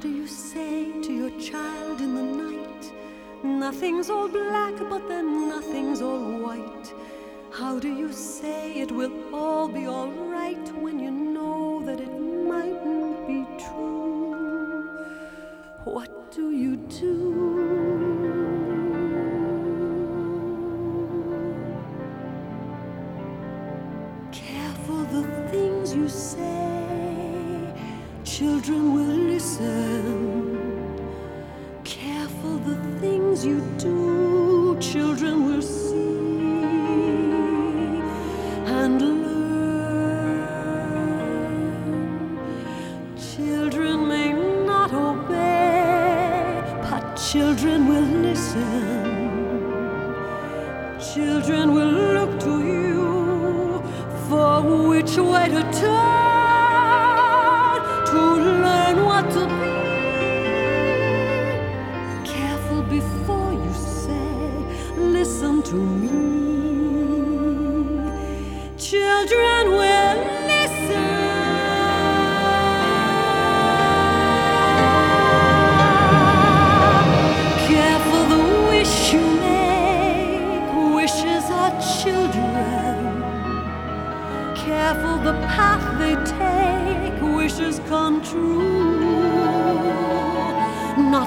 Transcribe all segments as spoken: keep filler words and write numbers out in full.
do you say to your child in the night, nothing's all black, but then nothing's all white? How do you say it will all be all right when you know that it mightn't be true? What do you do? Careful the things you say, children will listen. Careful the things you do, children will see and learn. Children may not obey, but children will listen. Children will look to you for which way to turn to learn what to be. Careful before you say, listen to me. Children will listen. Careful the wish you make, wishes are children. Careful the path they take, wishes come true, not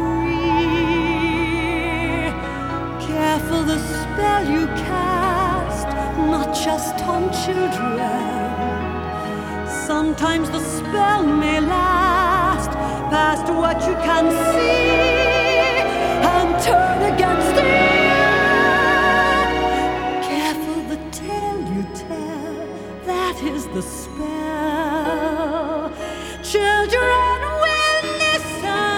free. Careful the spell you cast, not just on children. Sometimes the spell may last past what you can see and turn against it. Careful the tale you tell, that is the spell. Children will listen.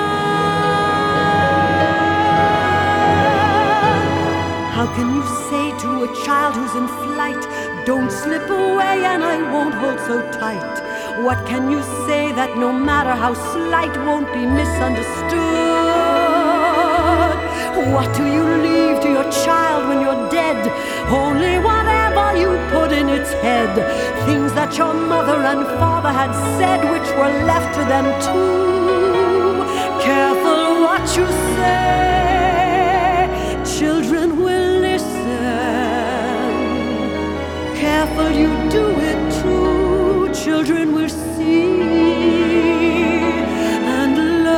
How can you say to a child who's in flight, don't slip away and I won't hold so tight? What can you say that no matter how slight won't be misunderstood? What do you leave to your child when you're dead? Only whatever you put in its head. Things that your mother and father had said, which were left to them too. Careful what you say, children will listen. Careful you do it too, children will see and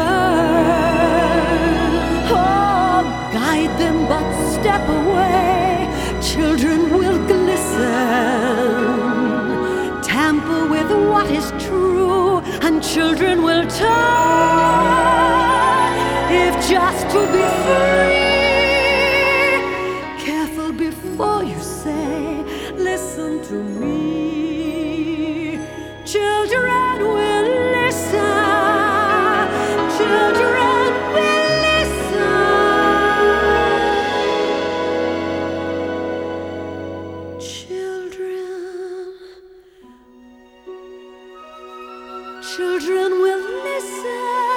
learn. Oh, guide them but step away, children will glisten. Tamper with what is true, and children will turn, if just to be free. Careful before you say, listen to me. Children will listen. Children will listen. Children, children will listen.